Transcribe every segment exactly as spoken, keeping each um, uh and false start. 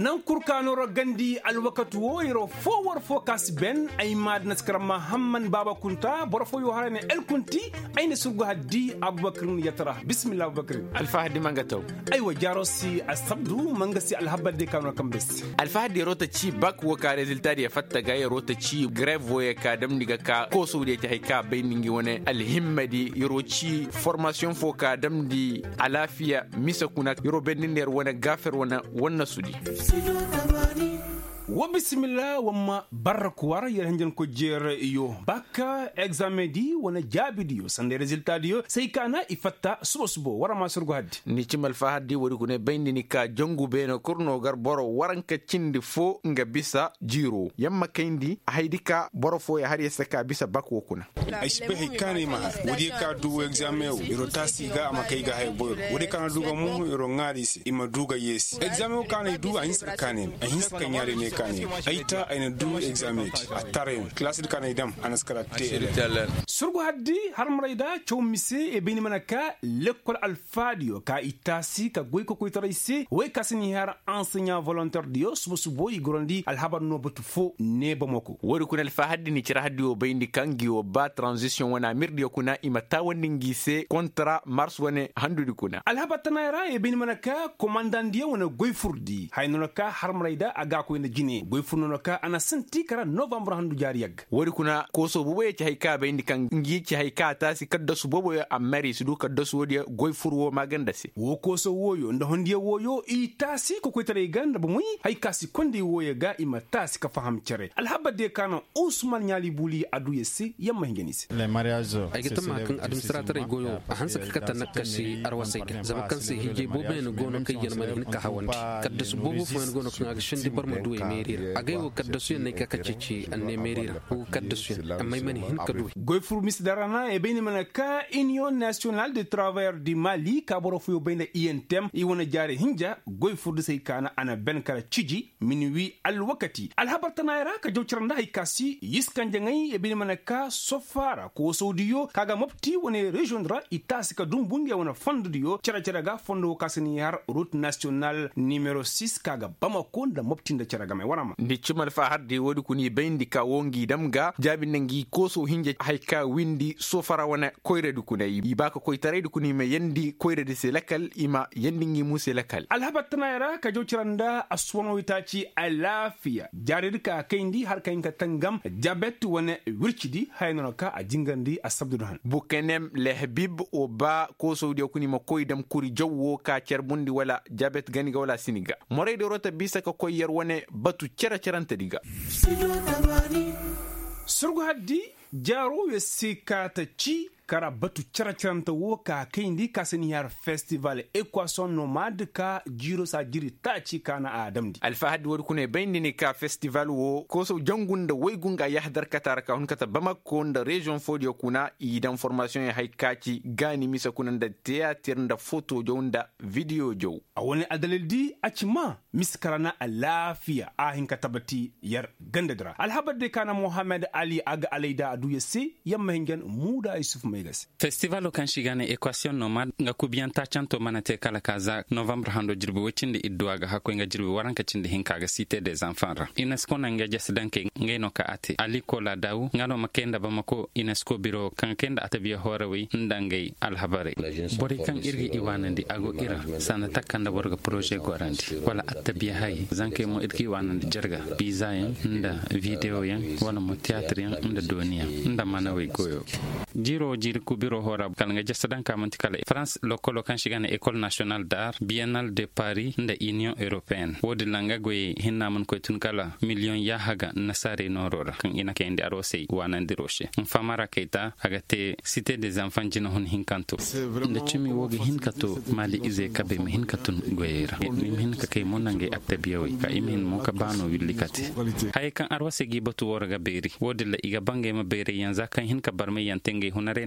nan kurkanoro gandi alwakatu wo iro forward focus ben ay mad naskara mahamman baba kunta borfo yo harane el kunti ayne surgo haddi abubakar yatara bismillah abubakar alfahdi mangataw aywa jarosi asabdu mangasi alhabade kanu kambes alfahdi rota ci bak wo ka resultat ya fatta ga ya rota ci greve wo ka dam diga ka ko so de ta hayka bayningi wone alhimmadi yoro ci formation fo ka dam di alafiya misa kuna yoro benin der wona gafer wona wonna sudi wa bismillah wamma barakwar yaranjan ko jere yo baka examen di wona jabidi yo sande resultat di yo sai kana ifatta subo subo wara ma surgo haddi ni cimal fa haddi wori kune bayndi ni ka jongu beno kurno gar boro waranka cindi fo nga bisa jiro yamma kayndi haydika boro fo ya hariya saka bisa bakwo kuna ashbe hikani ma wodi ka du examen o iro tasiga amakai ga hay boyo wodi kana duga mu iro ngari si ima duga yesi examen kana du ahin sakane ahin sakanyare ne kane aita aina du examen atare classe de kane dam anaskara te surgo haddi har marayda chowmise e bini manaka l'école alfadio ka itasi ka goy ko ko tarayse way kasini har enseignant volontaire dio subo subo igrondi alhabar no batu fo ne bamako wori kunal fa haddi ni cira haddi o bayndi kangi o ba transition wana mirdi kuna imata woni ngise contra mars wone handudi kuna alhabar tanayra e bini manaka commandant dio wona goy furdi hayno ka har marayda aga ko ne jine goy furno ka ana santi kara novembre handu jari yag wori kuna ko so bubo ci hayka bayndi kan ngi ci hayka ta si kadda su bobo ya amari su du kadda su wodi goy furwo maganda si wo ko so woyo ndo hondiye woyo i tasi ko ko tare ganda bu muy hayka si konde woye ga ima tasi ka faham cere alhabade kana usman nyali buli adu yesi yamma ngenisi le mariage ay gitama kan administrateur goyo a hansa kata nakashi arwasai zama kan sai hije bobe no gono kai yana mani ka hawan kadda su bobo fo gono kan action di barma duwe merira agay wo kadda su ne ka kacici anne merira ko kadda su amma mani hin kadu goy fur misdarana e beni manaka union nationale de travailleurs du Mali ka boro fu bena I N T M i wona jare hinja goy fur de sai kana ana ben kala ciji minwi al wakati al habartana ira ka jawciranda hay kasi yiskanje ngai e beni manaka sofara ko saudiyo kaga mopti woni region dra itasika dum bunge wona fondu diyo cara cara ga fondo kasini har route nationale numéro six kaga bamako da mopti nda cara ga mai warama ndi cimal fa haddi wodi kuni bayndi ka wongi damga jabi nangi ko so hinje hayka windi sofara wana koyre du kunay ibaka koy tare du kuni me yendi koyre de selakal ima yendi ngi mu selakal alhabatna yara ka jawciranda aswan witaci alafiya jarirka kayndi har kaynka tangam jabet wana wircidi hayno ka a jingandi asabduhan bukenem le habib o ba ko so de kuni ma koy dam kuri jawwo ka cerbundi wala jabet ganiga wala siniga moray de rota bisa ka koy yer wane batu cera ceranta diga surgo haddi jaro we sikata ci kara batu characharanta wo ka kendi kasini yar festival equation nomade ka jiro sa jiri tachi kana adamdi alfahad wor kune bayni ka festival wo ko so jangunda waygunga yahdar katara ka hun kata bamako nda region fodio kuna idan formation ya haikaci gani misa kunanda theater nda photo jonda video jo awone adalildi achima miskarana alafiya ahin katabati yar gandadra alhabade kana Mohamed Ali aga alaida adu yesi yamma hingen muda isuf festival kan shigane equation nomad nga kubianta chanto manate kala kaza novembre hando jirbi wotinde idduaga hakko nga jirbi waranka cinde hinkaga cité des enfants ra UNESCO na nga jasdanke ngeno ka ate aliko la daw ngano makenda bamako UNESCO biro kan kenda atabiya horawi ndangay alhabare bori kan irgi iwanandi ago ira sana takanda borga projet gorandi wala atabiya hay zanke mo irgi iwanandi jarga bizayen nda video yan wala mo théâtre yan nda doniya nda manawe goyo jiro jiri kubiro hora kalanga jasadan kamanti kala France lokolo kan shigane école nationale d'art biennale de Paris nda union européenne wodi langa goy hinna man ko tun kala million ya haga nasare norora kan ina kende arose wanandi roche famara keita agate cité des enfants jino hon hinkanto nda chimi wogi hinkato mali ize kabe mi hinkatun goyera mi hinka kay monange attabiyawi ka imin mo ka bano willikati hay kan arose gi batu worga beri wodi la iga bange ma beri yanza kan hinka barme yantenge hunare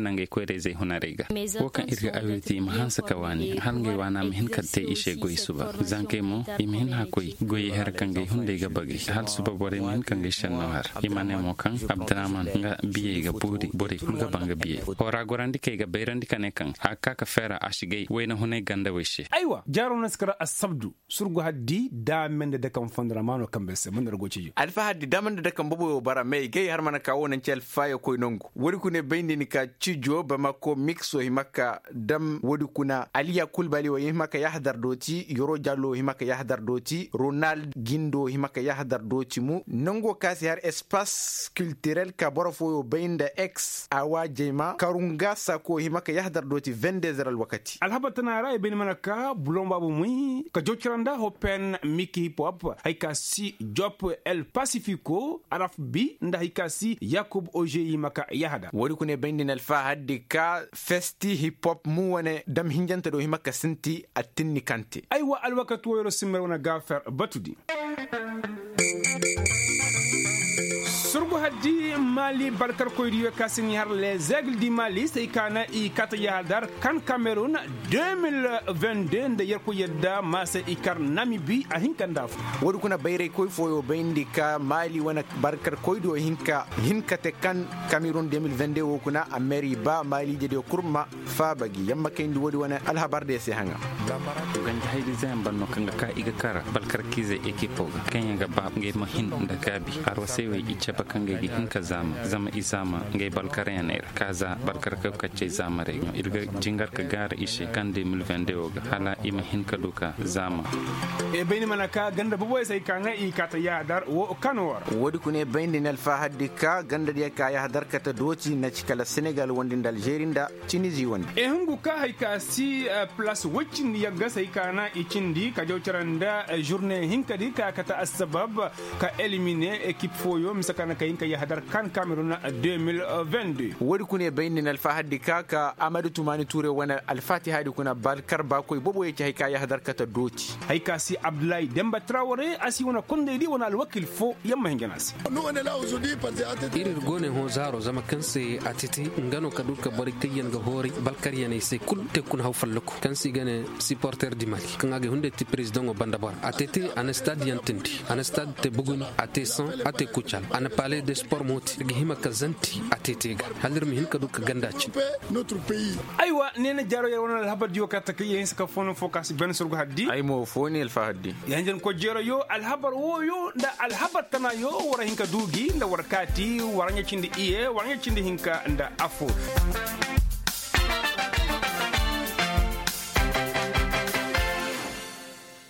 nangai koyre zai hunarega wokan irga awiti ma hansa kawani har ngai wana mi hin katte ishe goy suba zanke mo imi hin hakoy goy her kangai hunde ga bagi hal suba bore min kangai shanno har imane mo kan abdraman nga biye ga buri bore ga banga biye ora gorandi kai ga beirandi kane kan akka ka fera ashigay wayna hunay ganda wishe aywa jaro naskara asabdu surgu haddi da mende de kan fondra mano kambese mun dargoci alfa haddi da mende de kan bobo bara mai gay har mana kawo nan cel fayo koy nongo wori kune bayndi ni ka cijo ba mako mixo himaka dam wodi kuna aliya kulbali wa himaka yahdar doti yoro jallo himaka yahdar doti ronald gindo himaka yahdar doti mu nongo kasi har espace culturel ka borofo baynda ex awa jema karunga sako himaka yahdar doti vingt-deux heures wakati alhaba tanara e ben manaka bulon babu muy ka jokiranda hopen miki hip hop hayka si jop el pacifico araf bi nda hayka si yakub oje himaka yahda wori kune bayndin alfa haddi ka festi hip hop mu wane dam hinjanta do himaka sinti atinni kante aywa alwakatu woro simmer wana gafer batudi surgu haddi mali barkar koyriyo kasini har les aigles du mali sai kana i kata yadar kan cameroun deux mille vingt-deux nda yerko yedda masa ikar namibi a hinkanda wodi kuna bayre koy foyo bayndi ka mali wana barkar koydo hinka hinkate kan cameroun deux mille vingt-deux wo kuna ameri ba mali jede kurma fa bagi yamma kayndi wodi wana alhabarde se hanga ganja haydi zan banno kanga ka iga kara barkar kize ekipo kanya ga bab ngai mahin da gabi aro sai wai ice bakange gi hinka zama zama isama ngai balkar yaner kaza barkar ka kace zama re irga jingar ka gar ishe kan deux mille vingt-deux ga hala ima hinka duka zama e bayni manaka ganda boboy sai kanga i kata ya dar wo kanwar wodi kune bayndi nal fa haddi ka ganda dia ka ya hadar kata doci na cikala senegal wondi dal algeria tunisi wondi e hungu ka hayka si place wacin ya ga sai kana ikindi ka jawcaranda journée hinka di ka kata asbab ka éliminer équipe foyo misakana ka hinka ya hadar kan cameroun deux mille vingt-deux wodi kune bayni nal fa haddi ka ka amadou toumani touré wana al fatiha di kuna balkar ba koy bobo yake hayka ya hadar kata doci hayka si abdoulaye demba traoré asi wana konde di wana al wakil fo yamma hinganasi nous on est là aujourd'hui parce que irir gone ho zaro zama kanse atiti ngano kaduka bari tayyan ga hori balkar yana sai kul te kun haw falluko kansi gane supporter di mali kanga ge hunde ti president o bandabor atete an stade yantinti an stade te bugun ate san ate kuchal an palais de sport moti ge hima kazanti atete ga halir mi hin kaduka gandaci notre pays aywa nena jaro yar wana alhabar diyo ka takiye hinsa ka fono focus ben surgu haddi ay mo foni al fahaddi yanjen ko jero yo alhabar wo yo nda alhabar tana yo wara hinka dugi nda warkati waranya cindi iye waranya cindi hinka nda afo